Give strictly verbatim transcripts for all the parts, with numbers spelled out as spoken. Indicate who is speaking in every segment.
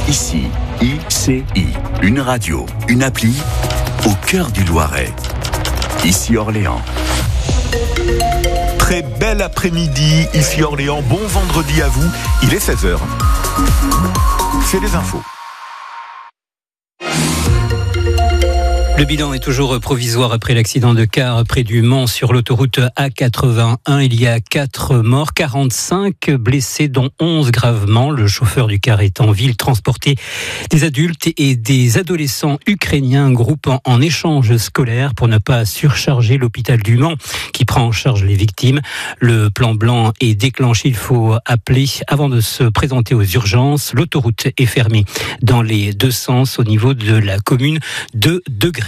Speaker 1: Ici, I C I, une radio, une appli, au cœur du Loiret. Ici Orléans.
Speaker 2: Très bel après-midi, ici Orléans. Bon vendredi à vous. Il est seize heures. C'est les infos.
Speaker 3: Le bilan est toujours provisoire après l'accident de car près du Mans sur l'autoroute A quatre-vingt-un. Il y a quatre morts, quarante-cinq blessés, dont onze gravement. Le chauffeur du car est en ville, transporté des adultes et des adolescents ukrainiens, un groupe en, en échange scolaire pour ne pas surcharger l'hôpital du Mans qui prend en charge les victimes. Le plan blanc est déclenché, il faut appeler avant de se présenter aux urgences. L'autoroute est fermée dans les deux sens au niveau de la commune de Degré.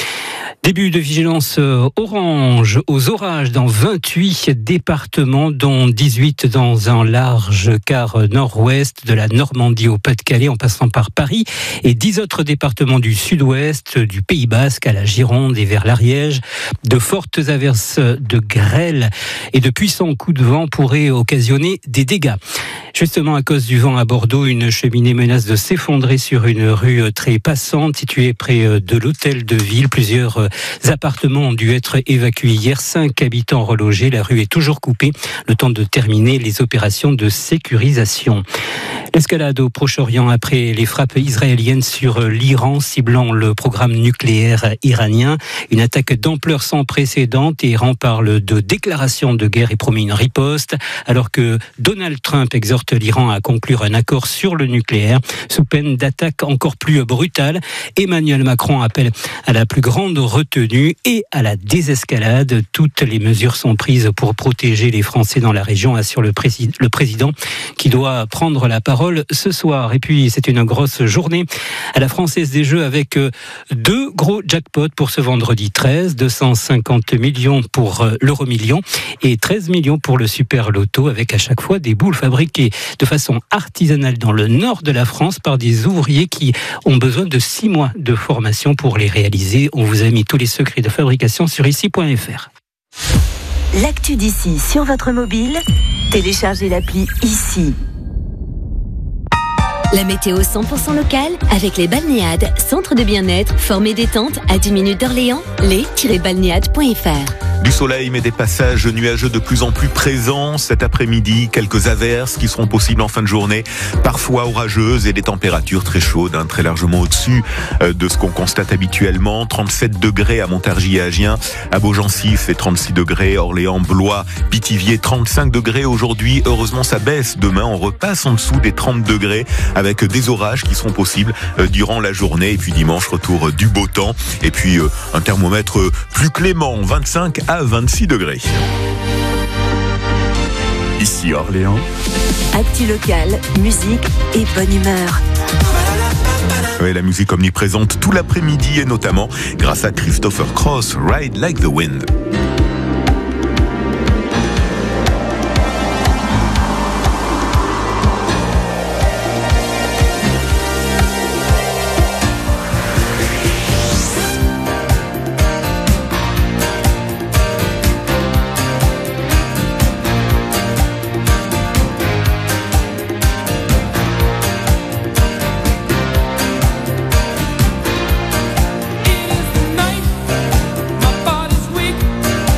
Speaker 3: Début de vigilance orange aux orages dans vingt-huit départements, dont dix-huit dans un large quart nord-ouest de la Normandie au Pas-de-Calais en passant par Paris, et dix autres départements du sud-ouest, du Pays Basque à la Gironde et vers l'Ariège. De fortes averses de grêle et de puissants coups de vent pourraient occasionner des dégâts. Justement, à cause du vent à Bordeaux, une cheminée menace de s'effondrer sur une rue très passante située près de l'hôtel de ville. Plusieurs appartements ont dû être évacués hier. Cinq habitants relogés. La rue est toujours coupée. Le temps de terminer les opérations de sécurisation. L'escalade au Proche-Orient après les frappes israéliennes sur l'Iran ciblant le programme nucléaire iranien. Une attaque d'ampleur sans précédent. Téhéran parle de déclaration de guerre et promet une riposte, alors que Donald Trump exhorte l'Iran à conclure un accord sur le nucléaire sous peine d'attaque encore plus brutale. Emmanuel Macron appelle à la plus grande retenue et à la désescalade. Toutes les mesures sont prises pour protéger les Français dans la région, assure le, président, le président qui doit prendre la parole ce soir. Et puis c'est une grosse journée à la Française des Jeux avec deux gros jackpots pour ce vendredi treize, deux cent cinquante millions pour l'euro-million et treize millions pour le super loto, avec à chaque fois des boules fabriquées de façon artisanale dans le nord de la France par des ouvriers qui ont besoin de six mois de formation pour les réaliser. On vous a mis tous les secrets de fabrication sur ici point f r.
Speaker 4: L'actu d'ici sur votre mobile, téléchargez l'appli Ici.
Speaker 5: La météo cent pour cent locale avec les Balnéades, centre de bien-être, formé détente à dix minutes d'Orléans, les tiret balnéades point f r.
Speaker 2: Du soleil, mais des passages nuageux de plus en plus présents. Cet après-midi, quelques averses qui seront possibles en fin de journée, parfois orageuses, et des températures très chaudes, hein, très largement au-dessus de ce qu'on constate habituellement. trente-sept degrés à Montargis et Agen, à Beaugency, c'est trente-six degrés, Orléans, Blois, Pithiviers, trente-cinq degrés aujourd'hui. Heureusement, ça baisse. Demain, on repasse en dessous des trente degrés avec des orages qui seront possibles durant la journée. Et puis dimanche, retour du beau temps. Et puis un thermomètre plus clément, vingt-cinq à vingt-six degrés.
Speaker 1: Ici Orléans.
Speaker 4: Actu locale, musique et bonne humeur.
Speaker 2: Oui, la musique omniprésente tout l'après-midi et notamment grâce à Christopher Cross, Ride Like the Wind.
Speaker 6: My body's weak.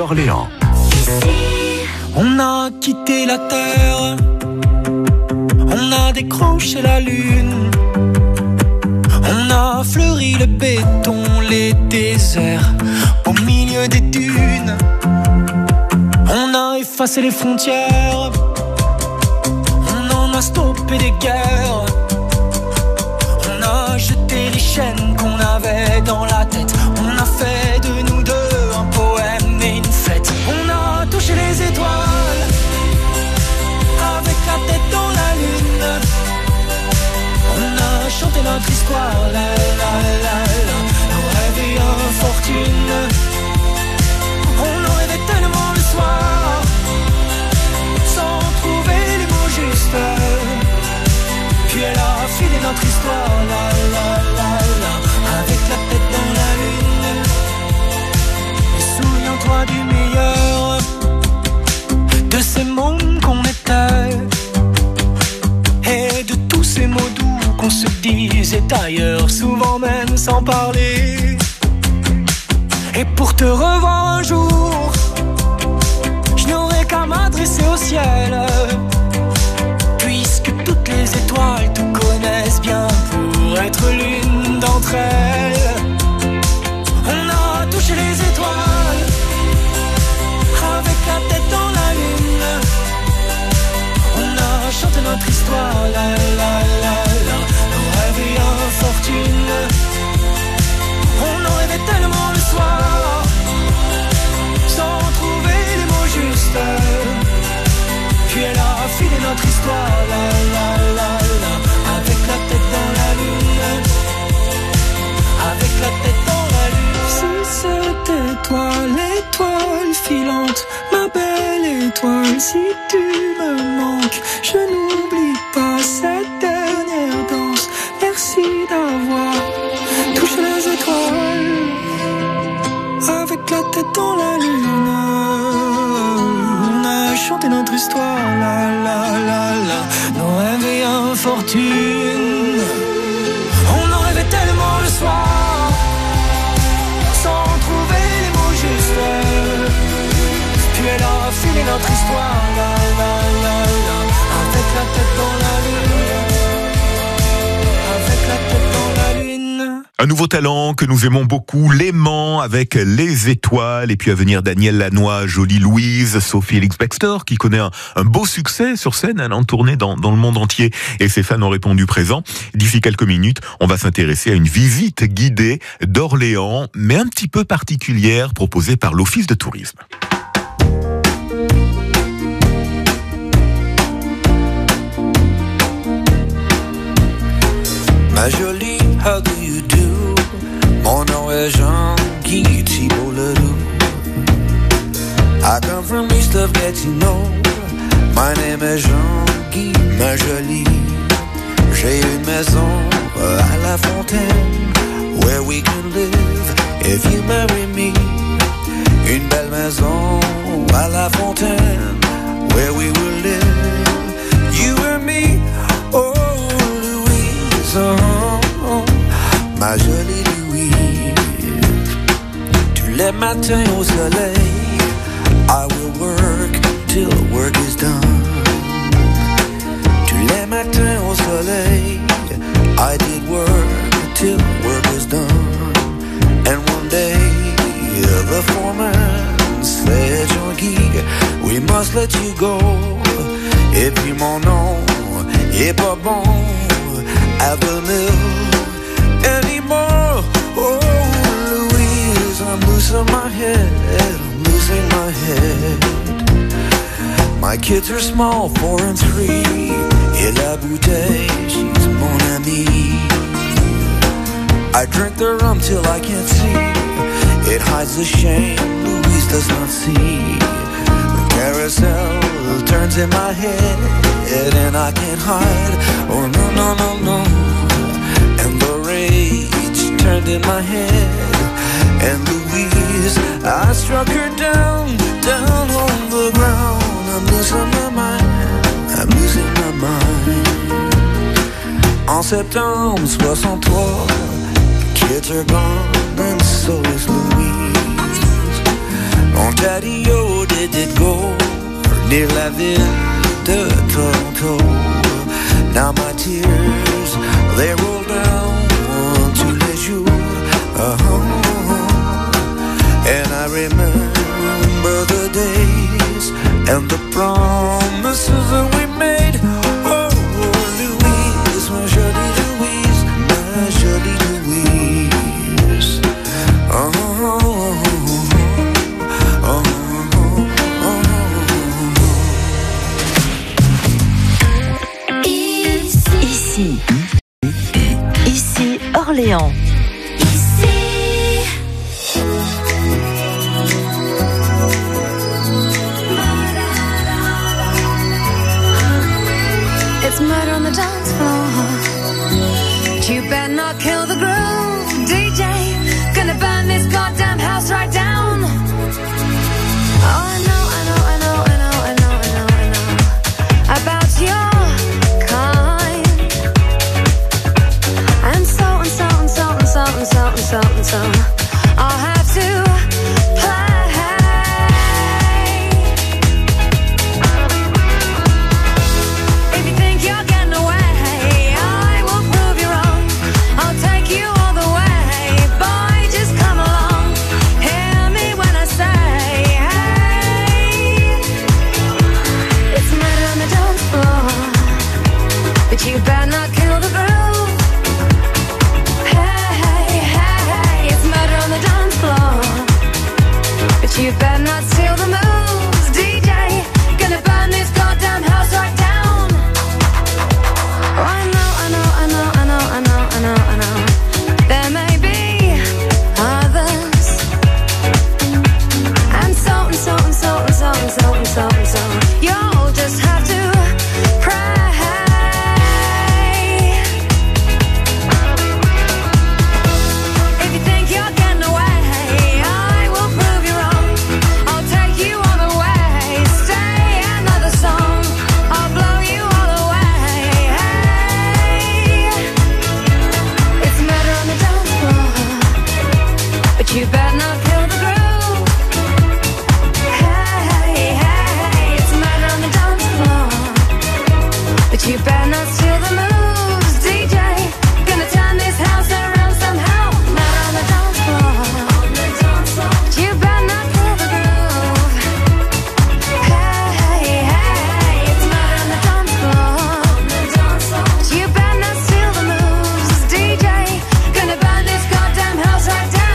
Speaker 1: d'Orléans.
Speaker 6: On a quitté la terre, on a décroché la lune, on a fleuri le béton, les déserts, au milieu des dunes. On a effacé les frontières, on en a stoppé des guerres. On a jeté les chaînes qu'on avait dans la tête. On a fait de nous deux un poème et une fête. On a touché les étoiles avec la tête dans la lune. On a chanté notre histoire, la la la la, nos rêves et infortune. On en rêvait tellement le soir, sans trouver les mots justes. Puis elle a filé notre histoire, la la la la, avec la tête dans la lune. Et souviens-toi du meilleur de ces mondes qu'on était, et de tous ces mots doux qu'on se disait ailleurs, souvent même sans parler. Et pour te revoir un jour, je n'aurai qu'à m'adresser au ciel, puisque toutes les étoiles te connaissent bien pour être l'une d'entre elles. On a touché les étoiles avec la tête dans la lune. On a chanté notre histoire, la la la la, nos rêves et infortune. On en rêvait tellement le soir, sans trouver les mots justes. Puis elle a filé notre histoire, la la la la, avec la tête dans la lune, avec la tête dans la lune. Si c'était toi, l'étoile filante, ma belle étoile, si tu me manques, je n'oublie pas cette dernière danse. Merci d'avoir touché les étoiles avec la tête dans la lune. On a chanté notre histoire, la la la la, nos rêves et infortune. On en rêvait tellement le soir, sans trouver les mots justes. Puis elle a filé notre histoire, la la la la, avec la tête dans la lune, avec la tête dans la lune.
Speaker 2: Un nouveau talent que nous aimons beaucoup, L'aimant avec Les Étoiles, et puis à venir Daniel Lanois, Jolie Louise, Sophie Elix-Bextor qui connaît un, un beau succès sur scène, elle a tourné dans, dans le monde entier et ses fans ont répondu présent. D'ici quelques minutes, on va s'intéresser à une visite guidée d'Orléans, mais un petit peu particulière, proposée par l'Office de tourisme.
Speaker 7: Ma jolie, how do you do? Mon nom est Jean-Guy Thibault-Ledoux. I come from east of Gatineau. My name est Jean-Guy, ma jolie. J'ai une maison à La Fontaine, where we can live if you marry me. Une belle maison à La Fontaine, where we will live, you and me. Oh Louise, oh, oh, ma jolie Louise. Tous les matins au soleil, I will work till work is done. Tous les matins au soleil, I did work till work was done. And one day, the foreman said, Jean-Guy, we must let you go. Et puis mon nom est pas bon at the mill anymore. Oh Louise, I'm losing my head, I'm losing my head. My kids are small, four and three. Et la bouteille, she's mon amie. I drink the rum till I can't see. It hides the shame Louise does not see. The carousel turns in my head, and I can't hide. Oh no, no, no, no. And the rage turned in my head. And Louise, I struck her down, down on the ground. I'm losing my mind, I'm losing my mind. En septembre soixante-trois, kids are gone and so is Louise. Ontario did it go near la ville de Toronto. Now my tears, they roll down to les jours. Uh-huh. And I remember the days and the promises that we made. Oh, Louise, my jolie Louise, my jolie Louise. Oh, oh, oh, oh.
Speaker 4: Ici, ici Orléans.
Speaker 8: It's murder on the dance floor. But you better not kill the groove, D J. Gonna burn this goddamn house right down. Oh, I know, I know, I know, I know, I know, I know, I know about your kind. And so and so and so and so and so and so and so I'll have to play. You better not kill the groove. Hey, hey, hey, it's murder on the dance floor. But you better not steal the moves, D J. Gonna burn this goddamn house right down. Oh, I know, I know, I know, I know, I know, I know, I know. There may be others. And so and so and so and so and so and so and so. You'll just have to pray. You better not kill the groove. Hey, hey, it's murder on the dance floor. But you better not steal the moves, D J. Gonna turn this house around somehow. Murder on the dance floor. But you better not kill the groove. Hey, hey, it's murder on the dance floor. But you better not steal the moves, D J. Gonna burn this goddamn house right down.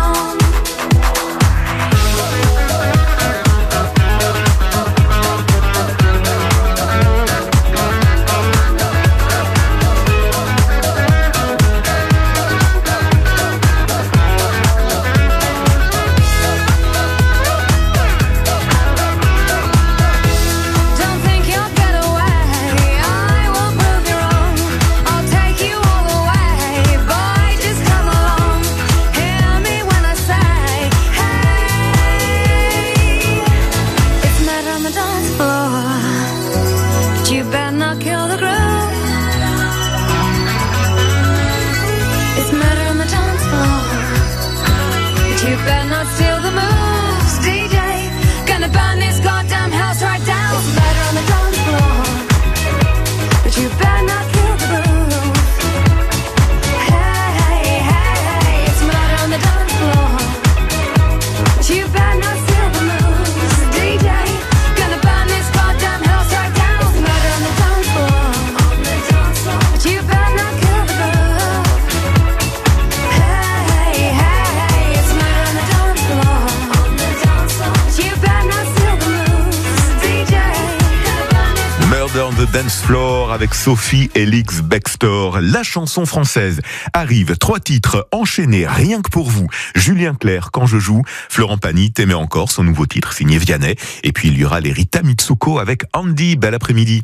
Speaker 2: The Dance Floor avec Sophie Elix Bextor. La chanson française arrive. Trois titres enchaînés rien que pour vous. Julien Clerc, Quand je joue. Florent Pagny, T'aimer encore, son nouveau titre signé Vianney. Et puis il y aura les Rita Mitsuko avec Andy. Bel après-midi.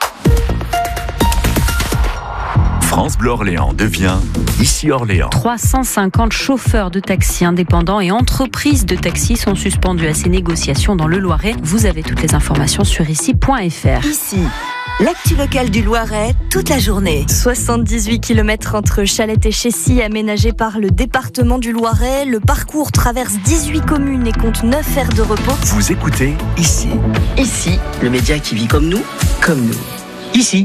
Speaker 1: France Bleu Orléans devient Ici Orléans.
Speaker 9: trois cent cinquante chauffeurs de taxi indépendants et entreprises de taxi sont suspendus à ces négociations dans le Loiret. Vous avez toutes les informations sur ici point f r.
Speaker 4: Ici, L'actu locale du Loiret, toute la journée.
Speaker 10: soixante-dix-huit kilomètres entre Chalette et Chessy, aménagés par le département du Loiret. Le parcours traverse dix-huit communes et compte neuf aires de repos.
Speaker 1: Vous écoutez Ici.
Speaker 11: Ici, le média qui vit comme nous, comme nous. Ici.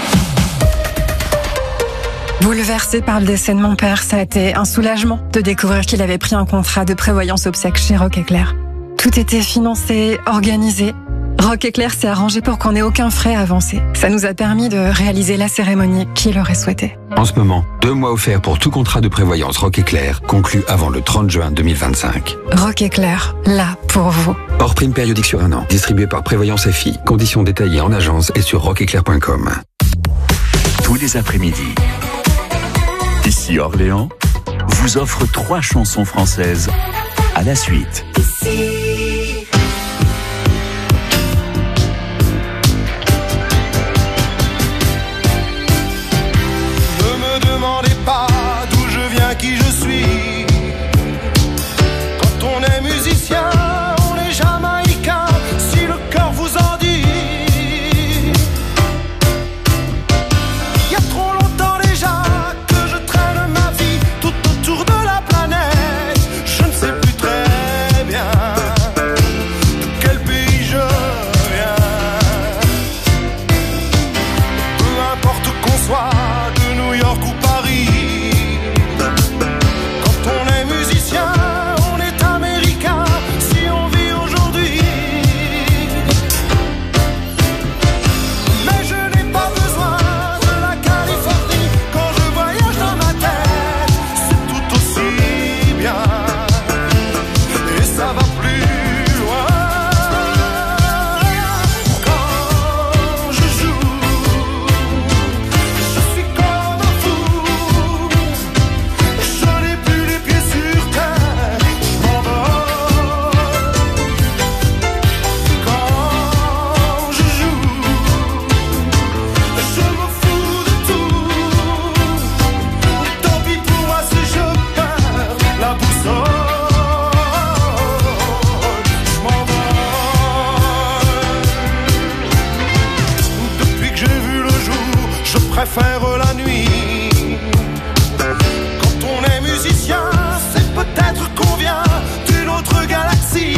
Speaker 12: Bouleversé par le décès de mon père, ça a été un soulagement de découvrir qu'il avait pris un contrat de prévoyance obsèques chez Rock Éclair. Tout était financé, organisé. Rock Éclair s'est arrangé pour qu'on n'ait aucun frais à avancer. Ça nous a permis de réaliser la cérémonie qu'il aurait souhaité.
Speaker 13: En ce moment, deux mois offerts pour tout contrat de prévoyance Rock Éclair conclu avant le trente juin deux mille vingt-cinq.
Speaker 12: Rock Éclair, là pour vous.
Speaker 13: Hors prime périodique sur un an, distribué par Prévoyance F I. Conditions détaillées en agence et sur rock éclair point com.
Speaker 1: Tous les après-midi, Ici Orléans vous offre trois chansons françaises à la suite.
Speaker 6: Ici.
Speaker 14: Qui je suis. Quand on est musicien, on est jamaïcain, si le cœur vous en dit. Il y a trop longtemps déjà que je traîne ma vie tout autour de la planète. Je ne sais plus très bien de quel pays je viens. Peu importe qu'on soit de New York ou Paris. Préfère la nuit. Quand on est musicien, c'est peut-être qu'on vient d'une autre galaxie.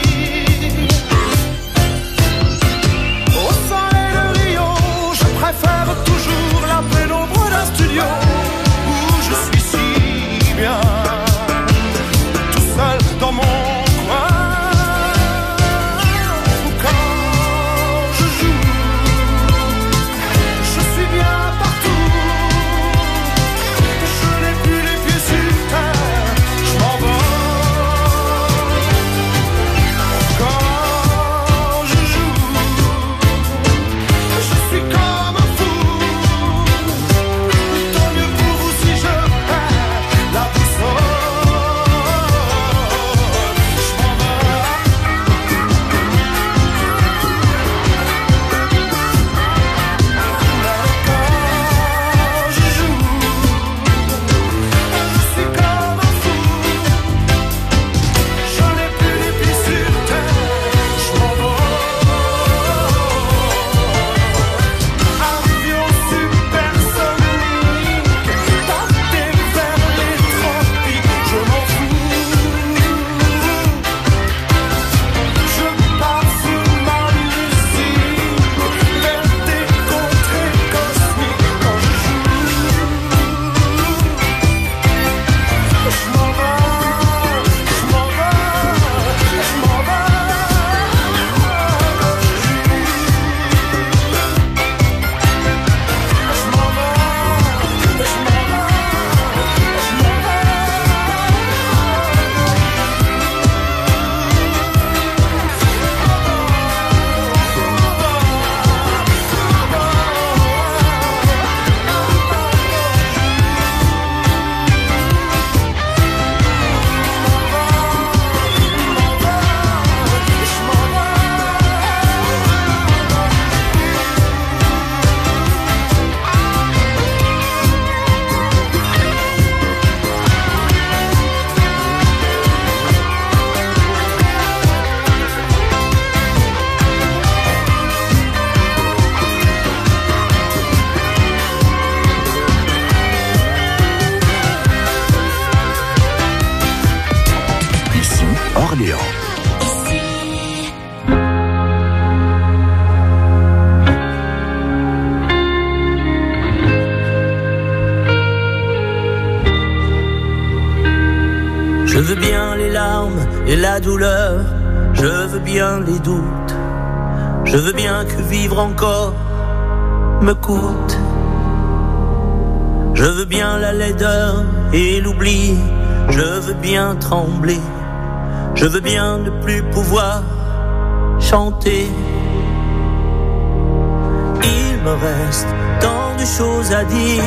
Speaker 14: Au soleil de Rio, je préfère toujours la pénombre d'un studio où je suis si bien, tout seul dans mon coin. Quand je joue, je suis bien partout.
Speaker 15: Je veux bien les larmes et la douleur, je veux bien les doutes, je veux bien que vivre encore me coûte. Je veux bien la laideur et l'oubli, je veux bien trembler, je veux bien ne plus pouvoir chanter. Il me reste tant de choses à dire,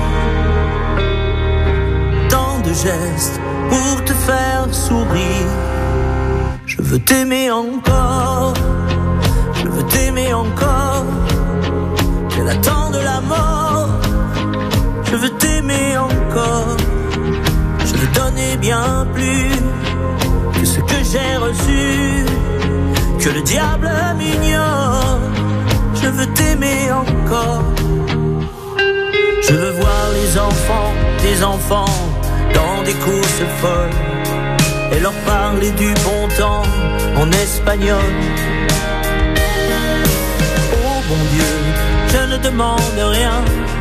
Speaker 15: tant de gestes pour te faire sourire. Je veux t'aimer encore, je veux t'aimer encore, qu'elle attend de la mort. Je veux t'aimer encore, je veux donner bien plus que ce que j'ai reçu, que le diable m'ignore. Je veux t'aimer encore. Je veux voir les enfants, tes enfants, dans des courses folles, et leur parler du bon temps en espagnol. Oh bon Dieu, je ne demande rien,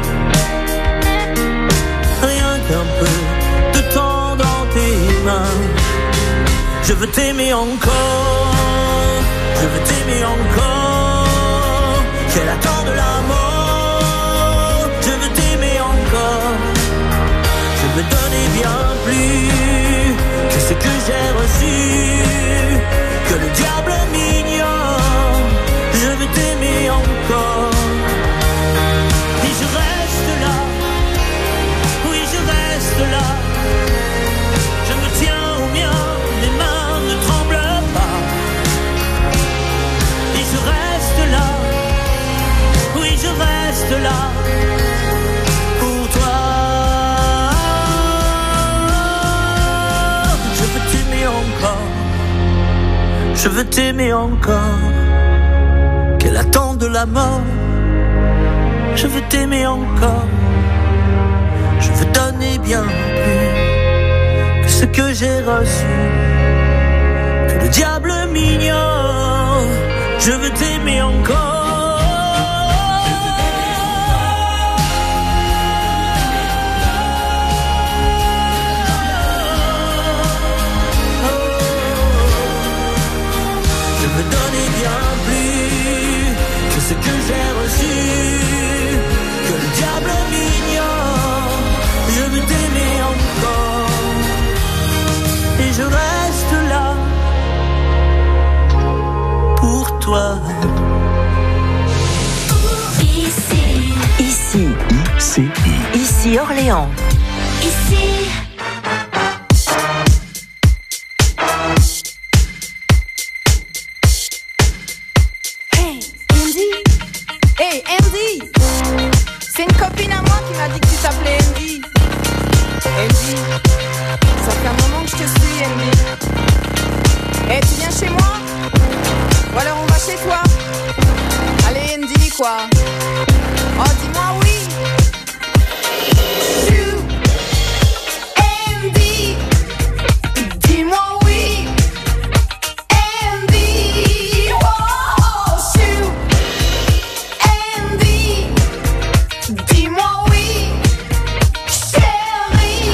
Speaker 15: rien qu'un peu de temps dans tes mains. Je veux t'aimer encore, je veux t'aimer encore, qu'elle attend de la mort. Je veux t'aimer encore, je veux donner bien plus que ce que j'ai reçu, que le diable m'ignore. Je veux t'aimer encore, et je reste là, oui je reste là. Je me tiens au mien, mes mains ne tremblent pas, et je reste là, oui je reste là pour toi. Je veux t'aimer encore, je veux t'aimer encore, qu'elle attend de la mort. Je veux t'aimer encore, je veux donner bien plus que ce que j'ai reçu, que le diable m'ignore. Je veux t'aimer encore. Je veux donner bien plus que ce que j'ai reçu, que le diable m'ignore. Je veux t'aimer encore, et je reste là pour toi.
Speaker 4: Ici. Ici.
Speaker 1: I C I.
Speaker 4: Ici Orléans.
Speaker 5: Ici.
Speaker 16: Hey, Andy. Hey, Andy. C'est une copine à moi qui m'a dit que tu t'appelais Andy. Andy, ça fait un moment que je te suis, Andy. Hey, tu viens chez moi? Ou alors on va chez toi? Allez, Andy, quoi. Oh, dis-moi oui. Chou. Andy. Dis-moi oui. Andy. Oh, chou. Andy. Dis-moi oui. Chérie.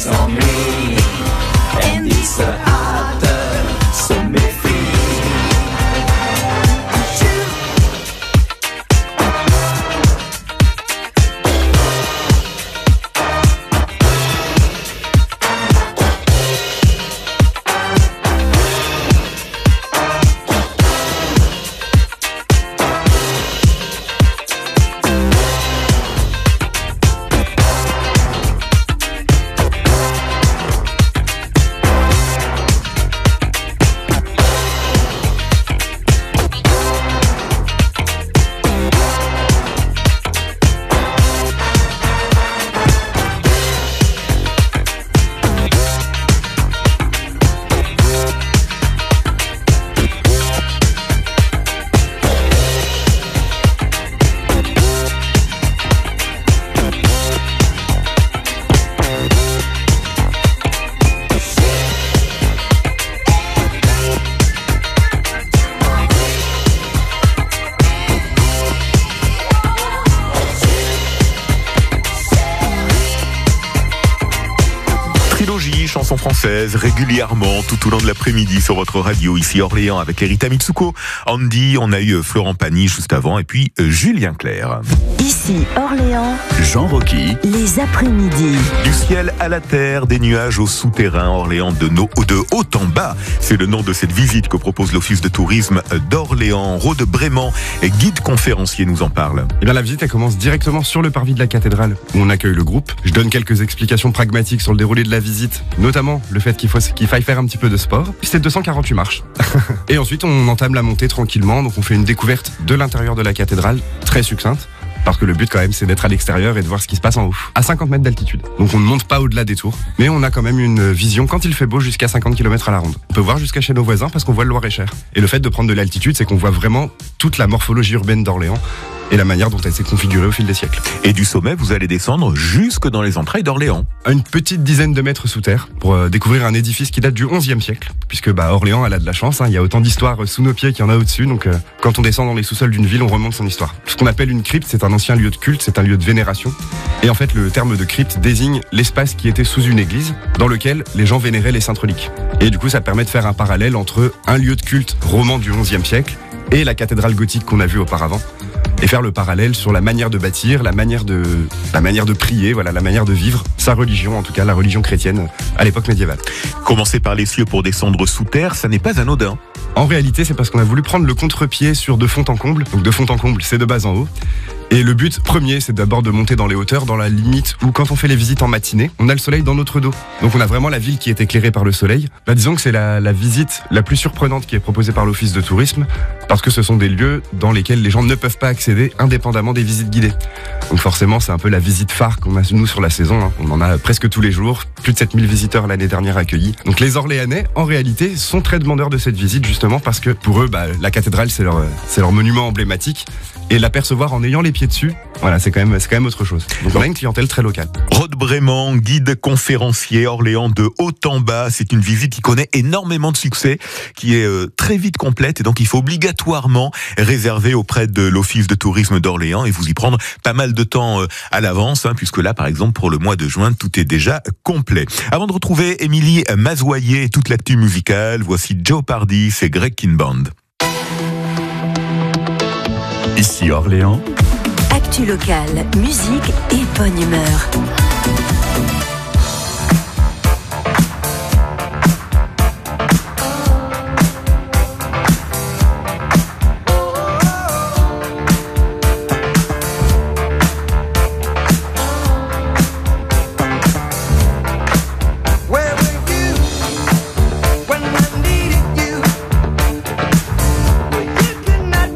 Speaker 6: s'ennuie. Andy se hâte, se méfie.
Speaker 2: Trilogie, chanson française, régulièrement tout au long de l'après-midi sur votre radio, ici Orléans avec Erita Mitsuko, Andy, on a eu Florent Pagny juste avant et puis euh, Julien Clerc.
Speaker 4: Ici Orléans,
Speaker 1: Jean Rocky,
Speaker 4: les après-midi.
Speaker 2: Du ciel à la terre, des nuages au souterrain, Orléans de, no, de haut en bas. C'est le nom de cette visite que propose l'Office de tourisme d'Orléans. Rode Brément, guide conférencier, nous en parle.
Speaker 17: Et bien la visite elle commence directement sur le parvis de la cathédrale où on accueille le groupe. Je donne quelques explications pragmatiques sur le déroulé de la visite, notamment le fait qu'il faut qu'il faille faire un petit peu de sport. C'est deux cent quarante-huit marches. Et ensuite on entame la montée tranquillement, donc on fait une découverte de l'intérieur de la cathédrale, très succincte. Parce que le but quand même c'est d'être à l'extérieur et de voir ce qui se passe en haut, à cinquante mètres d'altitude. Donc on ne monte pas au-delà des tours, mais on a quand même une vision quand il fait beau jusqu'à cinquante kilomètres à la ronde. On peut voir jusqu'à chez nos voisins parce qu'on voit le Loir-et-Cher. Et le fait de prendre de l'altitude, c'est qu'on voit vraiment toute la morphologie urbaine d'Orléans et la manière dont elle s'est configurée au fil des siècles.
Speaker 2: Et du sommet, vous allez descendre jusque dans les entrailles d'Orléans.
Speaker 17: Une petite dizaine de mètres sous terre pour euh, découvrir un édifice qui date du onzième siècle, puisque bah, Orléans, elle a de la chance, hein, il y a autant d'histoires sous nos pieds qu'il y en a au-dessus, donc euh, quand on descend dans les sous-sols d'une ville, on remonte son histoire. Ce qu'on appelle une crypte, c'est un ancien lieu de culte, c'est un lieu de vénération, et en fait le terme de crypte désigne l'espace qui était sous une église, dans lequel les gens vénéraient les saintes reliques. Et du coup, ça permet de faire un parallèle entre un lieu de culte roman du onzième siècle et la cathédrale gothique qu'on a vue auparavant. Et faire le parallèle sur la manière de bâtir, la manière de, la manière de prier, voilà, la manière de vivre sa religion, en tout cas la religion chrétienne à l'époque médiévale.
Speaker 2: Commencer par les cieux pour descendre sous terre, ça n'est pas anodin.
Speaker 17: En réalité, c'est parce qu'on a voulu prendre le contre-pied sur de fond en comble. Donc de fond en comble, c'est de bas en haut. Et le but premier, c'est d'abord de monter dans les hauteurs, dans la limite où quand on fait les visites en matinée, on a le soleil dans notre dos. Donc on a vraiment la ville qui est éclairée par le soleil. Bah, disons que c'est la, la visite la plus surprenante qui est proposée par l'Office de tourisme, parce que ce sont des lieux dans lesquels les gens ne peuvent pas accéder indépendamment des visites guidées. Donc forcément, c'est un peu la visite phare qu'on a nous sur la saison, hein. On en a presque tous les jours, plus de sept mille visiteurs l'année dernière accueillis. Donc les Orléanais, en réalité, sont très demandeurs de cette visite, justement parce que pour eux, bah, la cathédrale, c'est leur, c'est leur monument emblématique. Et l'apercevoir en ayant les pieds dessus, voilà, c'est quand même, c'est quand même autre chose. Donc on a une clientèle très locale.
Speaker 2: Rode Brément, guide conférencier, Orléans de haut en bas. C'est une visite qui connaît énormément de succès, qui est euh, très vite complète, et donc il faut obligatoirement réserver auprès de l'Office de tourisme d'Orléans et vous y prendre pas mal de temps euh, à l'avance, hein, puisque là, par exemple, pour le mois de juin, tout est déjà complet. Avant de retrouver Émilie Mazoyer et toute l'actu musicale, voici Joe Pardy, c'est Greg Kin Band.
Speaker 1: Ici Orléans,
Speaker 4: Actu locale, musique et bonne humeur.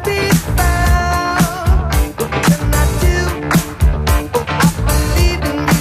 Speaker 14: Believe in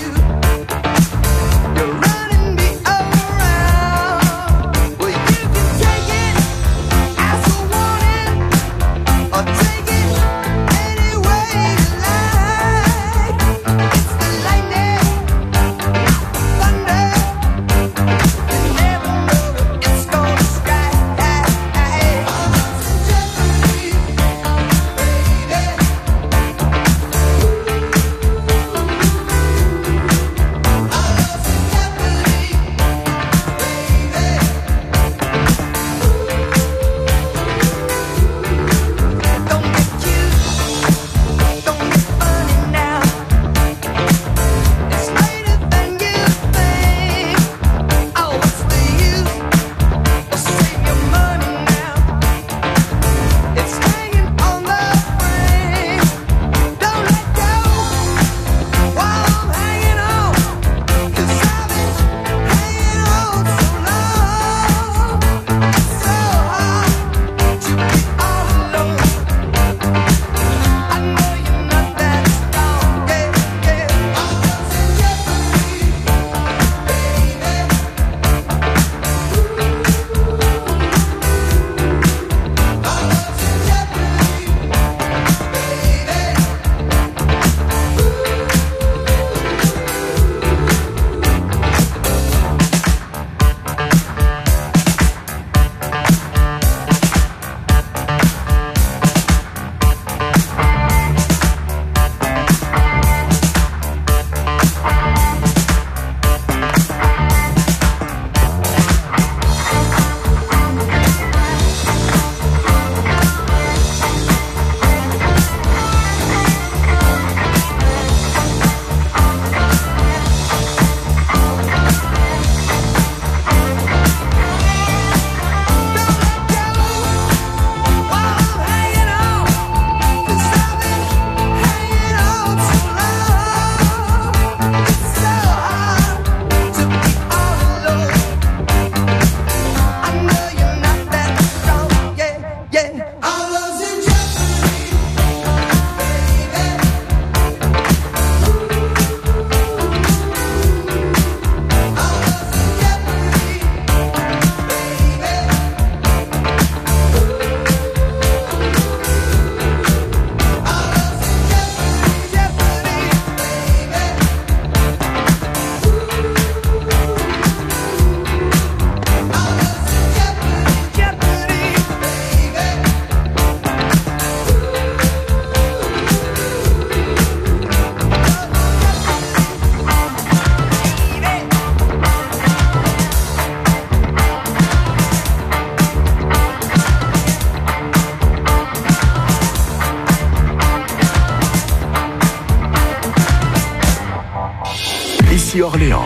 Speaker 1: ici Orléans.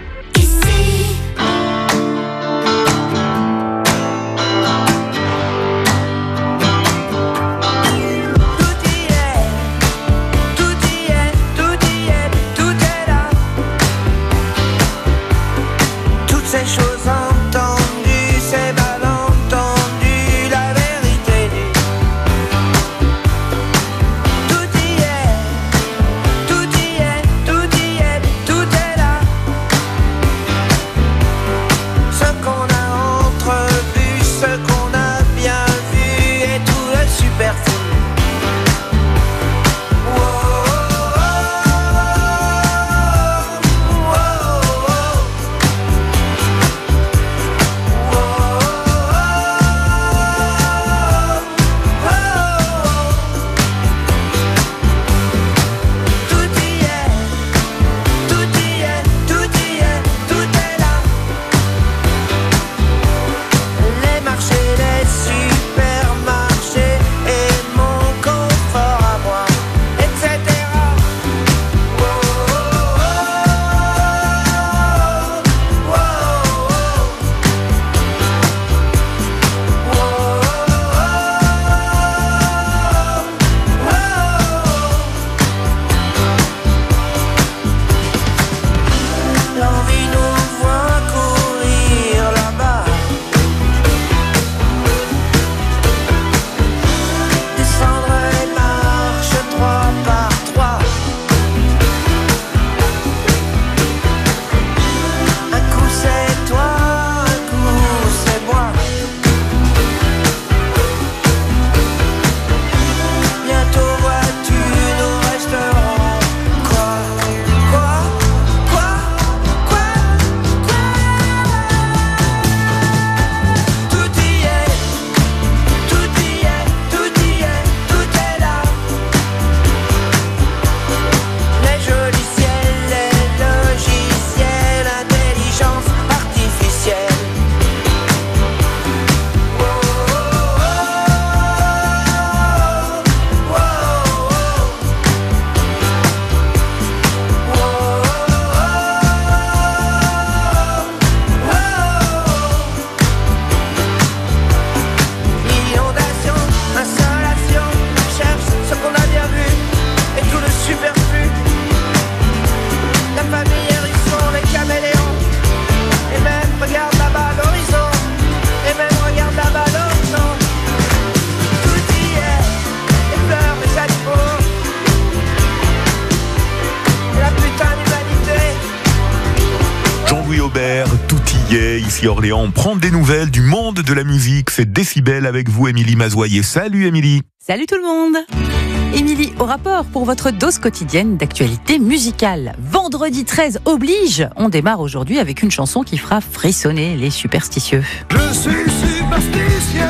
Speaker 2: Tout y est, ici Orléans, on prend des nouvelles du monde de la musique. C'est Décibel avec vous, Émilie Mazoyer. Salut Émilie.
Speaker 18: Salut tout le monde. Émilie, au rapport pour votre dose quotidienne d'actualité musicale. Vendredi treize oblige. On démarre aujourd'hui avec une chanson qui fera frissonner les superstitieux.
Speaker 14: Je suis superstitieux.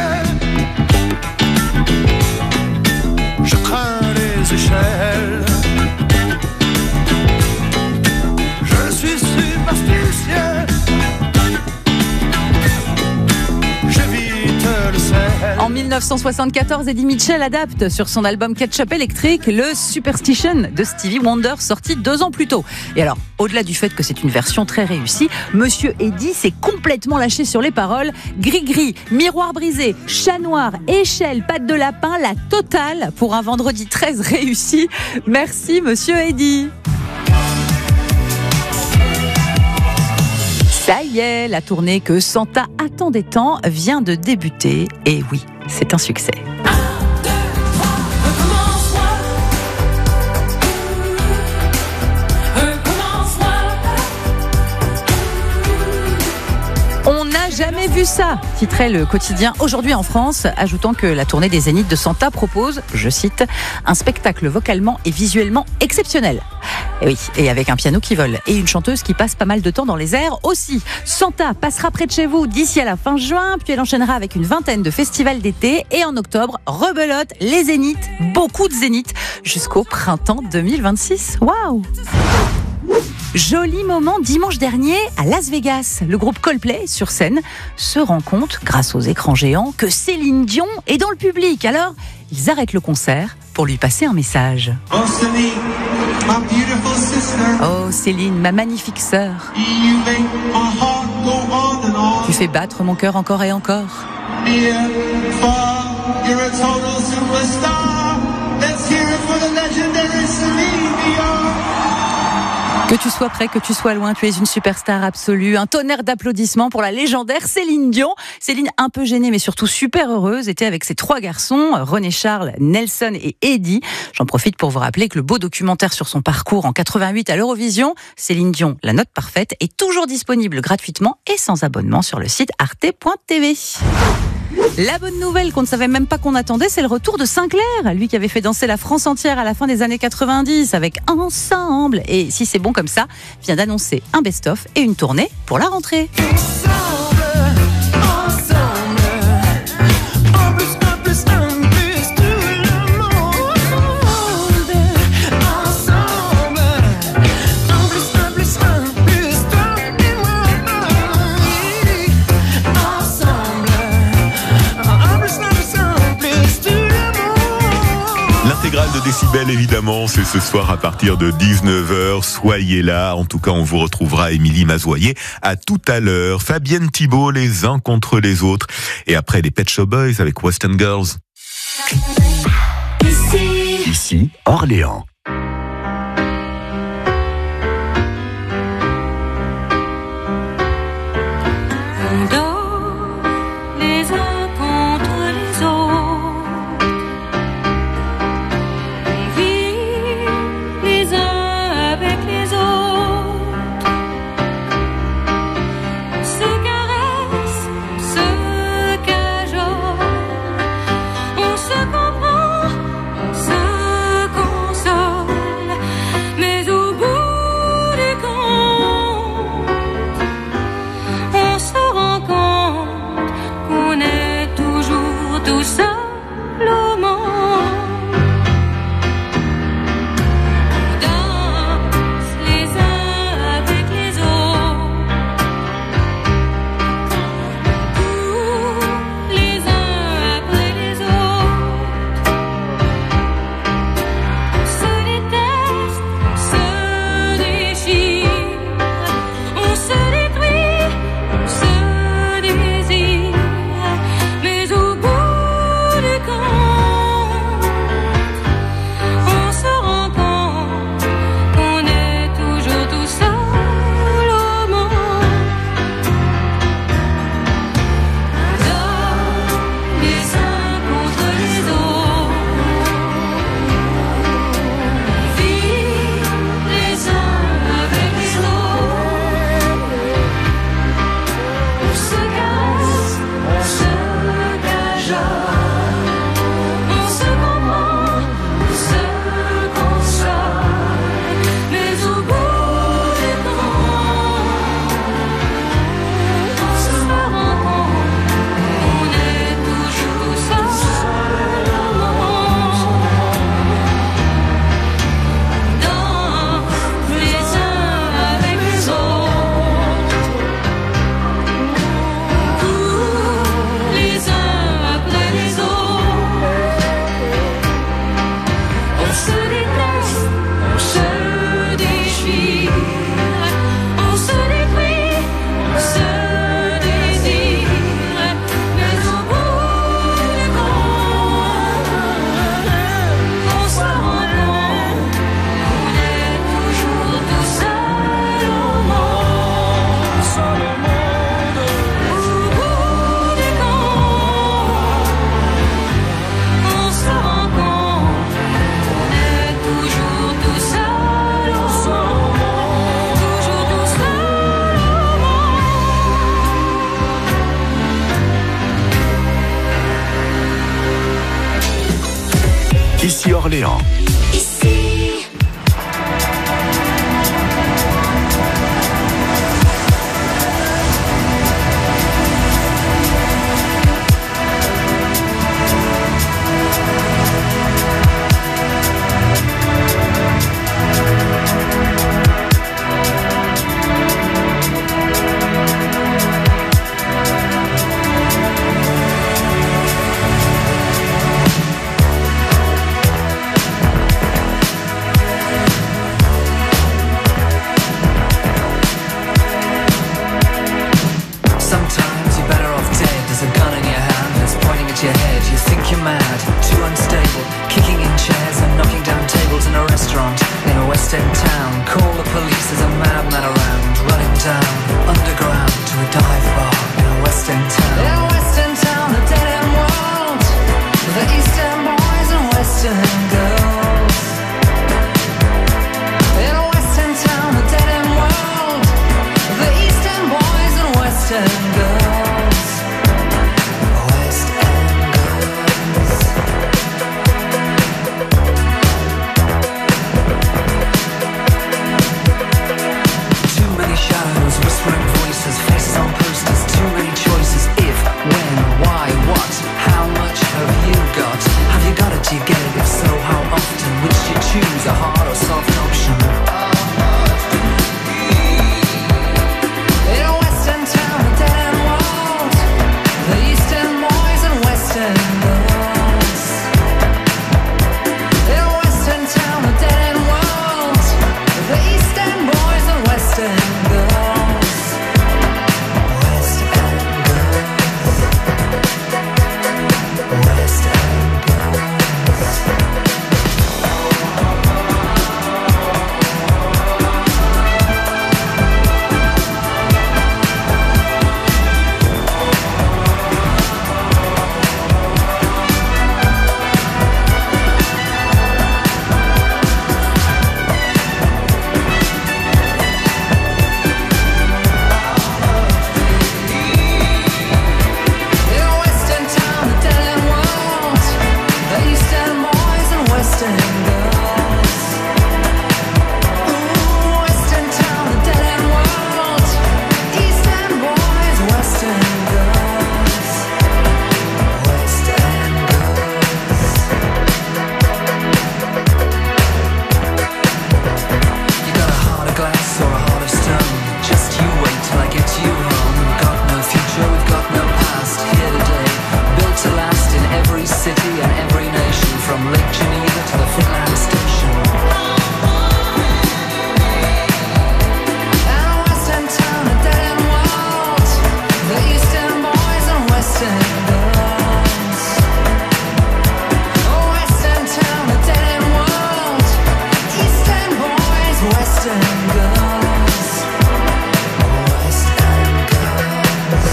Speaker 14: Je crains les échelles. Je suis superstitieux.
Speaker 18: En dix-neuf cent soixante-quatorze, Eddie Mitchell adapte sur son album Ketchup Electric le Superstition de Stevie Wonder, sorti deux ans plus tôt. Et alors, au-delà du fait que c'est une version très réussie, Monsieur Eddie s'est complètement lâché sur les paroles. Gris-gris, miroir brisé, chat noir, échelle, patte de lapin, la totale pour un vendredi treize réussi. Merci Monsieur Eddie. Ça y est, la tournée que Santa attendait tant vient de débuter. Et oui, c'est un succès. On n'a jamais vu ça, titrait le quotidien Aujourd'hui en France, ajoutant que la tournée des Zéniths de Santa propose, je cite, un spectacle vocalement et visuellement exceptionnel. Et oui, et avec un piano qui vole et une chanteuse qui passe pas mal de temps dans les airs aussi. Santa passera près de chez vous d'ici à la fin juin, puis elle enchaînera avec une vingtaine de festivals d'été et en octobre, rebelote les Zéniths, beaucoup de Zéniths, jusqu'au printemps deux mille vingt-six. Waouh! Joli moment dimanche dernier à Las Vegas. Le groupe Coldplay, sur scène, se rend compte, grâce aux écrans géants, que Céline Dion est dans le public. Alors, ils arrêtent le concert pour lui passer un message.
Speaker 19: Anthony,
Speaker 18: Oh Céline, ma magnifique sœur. Tu fais battre mon cœur encore et encore. Que tu sois près, que tu sois loin, tu es une superstar absolue. Un tonnerre d'applaudissements pour la légendaire Céline Dion. Céline, un peu gênée mais surtout super heureuse, était avec ses trois garçons, René Charles, Nelson et Eddie. J'en profite pour vous rappeler que le beau documentaire sur son parcours en quatre-vingt-huit à l'Eurovision, Céline Dion, la note parfaite, est toujours disponible gratuitement et sans abonnement sur le site arte point t v. La bonne nouvelle qu'on ne savait même pas qu'on attendait, c'est le retour de Sinclair, lui qui avait fait danser la France entière à la fin des années quatre-vingt-dix avec Ensemble. Et si c'est bon comme ça, vient d'annoncer un best-of et une tournée pour la rentrée.
Speaker 2: L'intégrale de Décibel, évidemment, c'est ce soir à partir de dix-neuf heures. Soyez là. En tout cas, on vous retrouvera, Émilie Mazoyer. À tout à l'heure. Fabienne Thibault, les uns contre les autres. Et après, les Pet Shop Boys avec Western Girls.
Speaker 1: Ici, Ici Orléans. Ici Orléans.
Speaker 6: Western girls, West End girls. Too many shadows, whispering voices, faces on posters, too many choices. If, when, why, what, how much have you got? Have you got it, do you get it? If so, how often? Which you choose, a hard or soft option? In a western town, a dead end world, the eastern boys and western girls. In a western town, a dead end world, the eastern boys and western girls. West End girls, West End girls. In a western town, a dead end world, the eastern boys and western girls. Ooh, western town, a dead end world, eastern boys, western girls. West End girls. You got a heart of glass or a heart of stone. Just you wait till I get you home. We've got no future, we've got no past. Here today, built to last in every city and every nation, from Lake Geneva to the Finland Station. And a western town, a dead end world, the eastern boys and western girls. A western town, a dead end world, eastern boys, western girls. West End girls.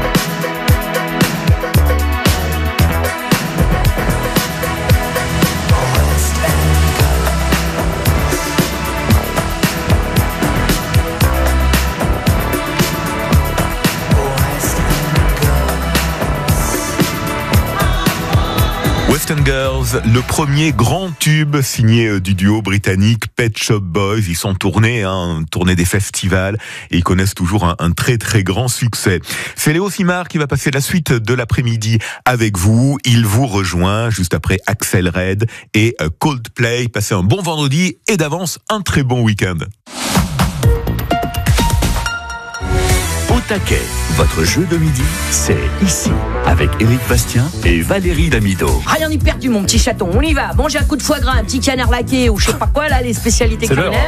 Speaker 6: West End
Speaker 2: West End Girls, le premier grand tube signé du duo britannique Pet Shop Boys. Ils sont tournés, hein, tournés des festivals et ils connaissent toujours un, un très très grand succès. C'est Léo Simard qui va passer la suite de l'après-midi avec vous. Il vous rejoint juste après Axel Red et Coldplay. Passez un bon vendredi et d'avance un très bon week-end.
Speaker 1: Au taquet, votre jeu de midi, c'est ici, avec Éric Bastien et Valérie Damido.
Speaker 19: Rien n'y perdu, mon petit chaton. On y va. Manger un coup de foie gras, un petit canard laqué ou je sais pas quoi, là, les spécialités
Speaker 1: C'est
Speaker 19: culinaires.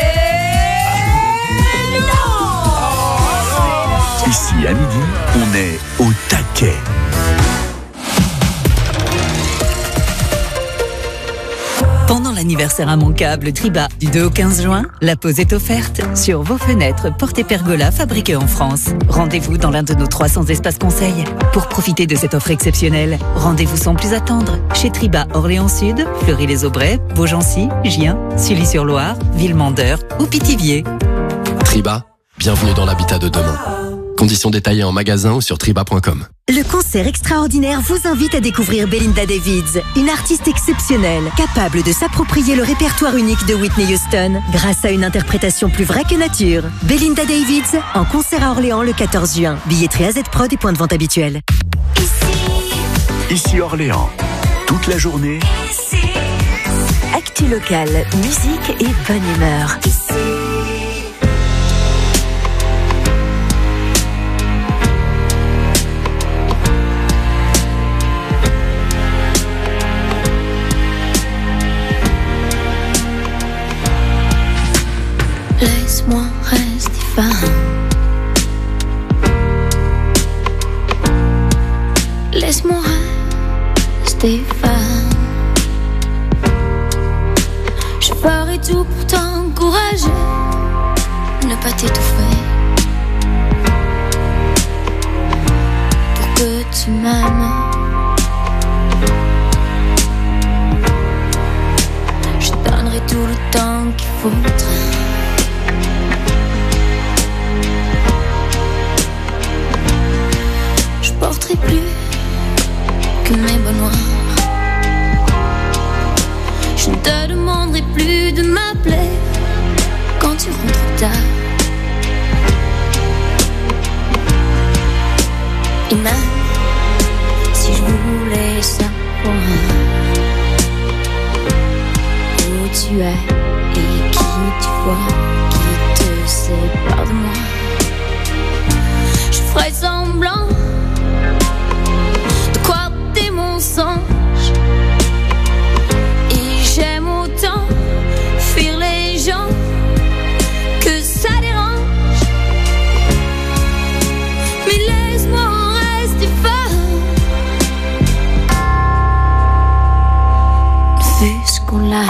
Speaker 1: Ici, à midi, on est au taquet.
Speaker 20: Pendant l'anniversaire immanquable Triba du deux au quinze juin, la pause est offerte sur vos fenêtres portes et pergolas fabriquées en France. Rendez-vous dans l'un de nos trois cents espaces conseils. Pour profiter de cette offre exceptionnelle, rendez-vous sans plus attendre chez Triba Orléans Sud, Fleury-les-Aubrais, Beaugency, Gien, Sully-sur-Loire, Villemandeur ou Pithiviers.
Speaker 21: Triba, bienvenue dans l'habitat de demain. Conditions détaillées en magasin ou sur triba point com.
Speaker 5: Le concert extraordinaire vous invite à découvrir Belinda Davids, une artiste exceptionnelle, capable de s'approprier le répertoire unique de Whitney Houston grâce à une interprétation plus vraie que nature. Belinda Davids, en concert à Orléans le quatorze juin. Billetterie A Z Prod et point de vente habituel.
Speaker 1: Ici Orléans, toute la journée.
Speaker 4: Actu locale, musique et bonne humeur.
Speaker 22: Laisse-moi rester femme. Laisse-moi rester femme. Je ferai tout pour t'encourager, ne pas t'étouffer, pour que tu m'aimes. Je donnerai tout le temps qu'il faudra. t'attendrai plus que mes beaux noirs. Je ne te demanderai plus de m'appeler quand tu rentres tard. Et même si je voulais savoir où tu es et qui tu vois, qui te sépare de moi, je ferais semblant de croire que t'es mon songe. Et j'aime autant fuir les gens que ça dérange. Mais laisse-moi rester fort. Fais ce qu'on a.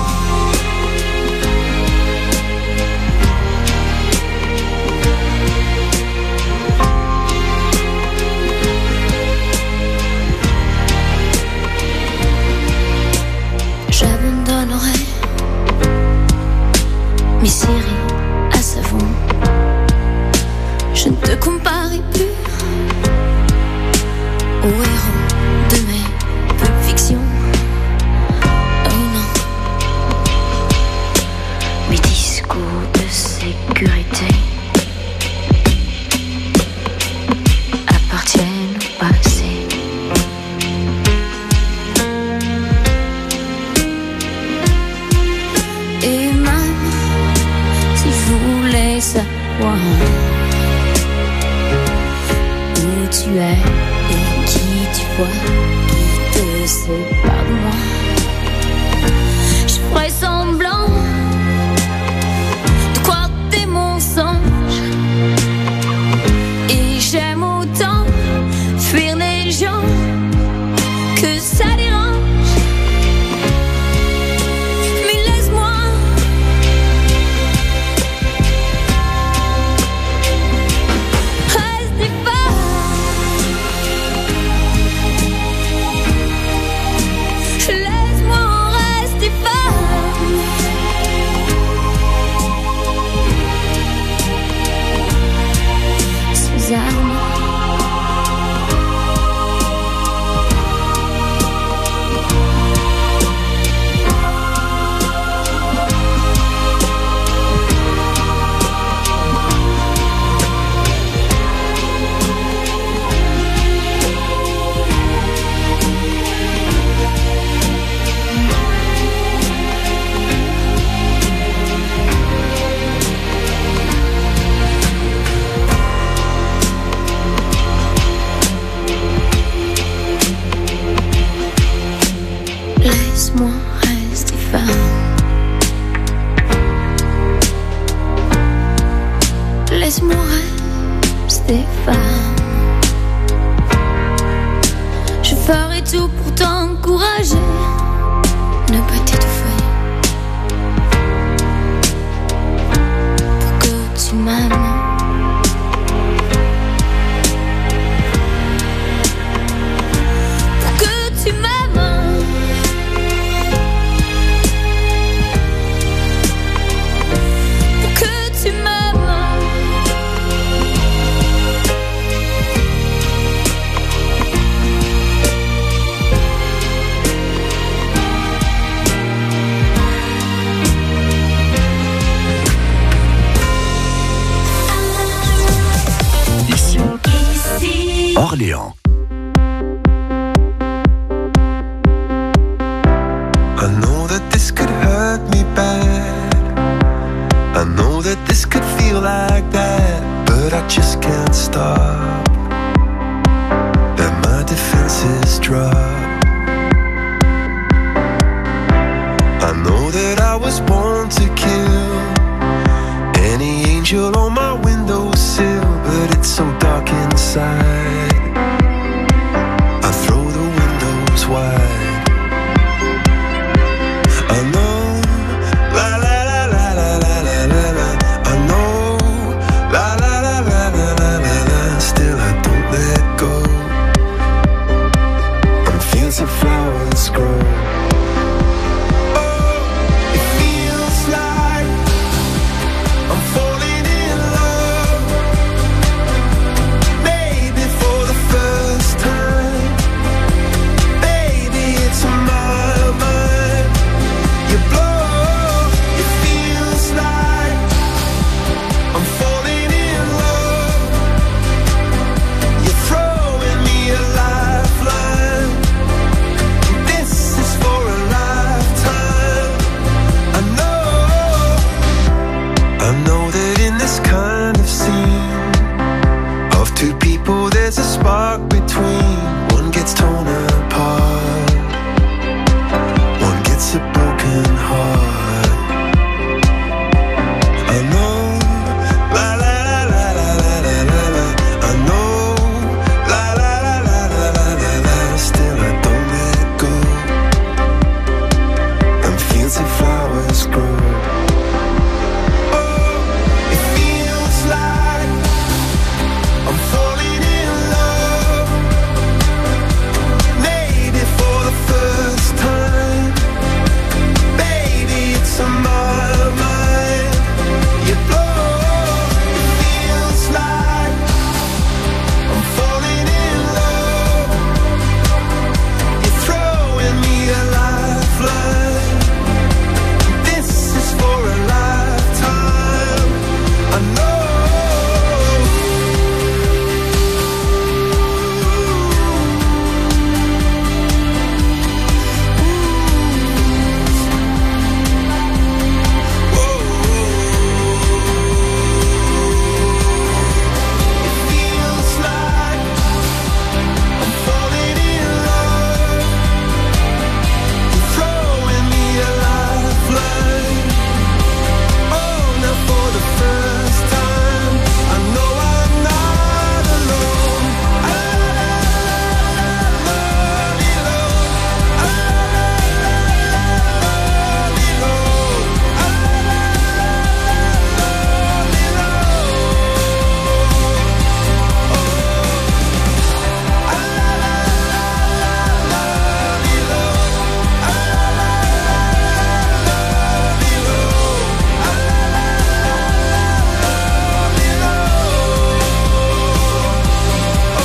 Speaker 22: J'abandonnerai mes séries à savon. Je ne te comparerai plus au héros de mes Pulp Fiction. Oh non, mes discours de sécurité appartiennent au passé. Et même si je voulais savoir où tu es et qui tu vois, qui te sépare de moi, je ferais semblant de croire que t'es mon songe. Et j'aime autant fuir les gens que ça dérange. Laisse-moi rester femme. Laisse-moi rester femme. Je ferai tout pour t'encourager, ne pas t'étouffer, pour que tu m'aimes. Pour que tu m'aimes.
Speaker 1: Orléans.
Speaker 3: I know that this could hurt me bad. I know that this could feel like that, but I just can't stop. Let my defenses drop. I know that I was born to kill any angel on my windowsill, but it's so dark inside. I throw the windows wide. I know, la la la la la la la la la. I know, la la la la la la la la. Still I don't let go. And fields of flowers grow. Maybe there's a spark